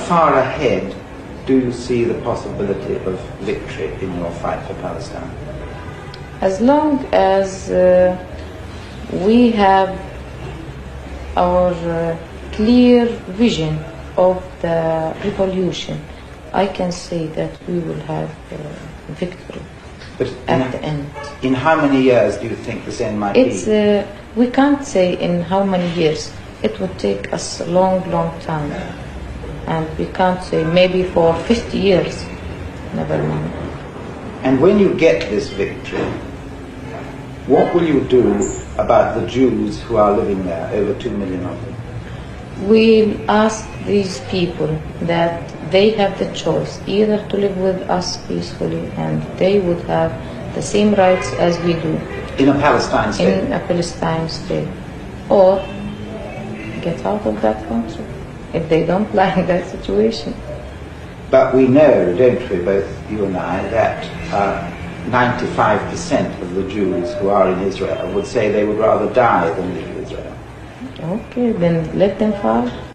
far ahead do you see the possibility of victory in your fight for Palestine? As long as we have our clear vision of the revolution, I can say that we will have victory at the end. In how many years do you think this end might be? We can't say in how many years. It would take us a long, long time. And we can't say maybe for 50 years. Never mind. And when you get this victory, what will you do about the Jews who are living there, over 2 million of them? We'll ask these people that they have the choice either to live with us peacefully and they would have the same rights as we do. In a Palestine state? In a Palestine state. Or get out of that country if they don't like that situation. But we know, don't we, both you and I, that 95% of the Jews who are in Israel would say they would rather die than leave Israel. Okay, then let them fight.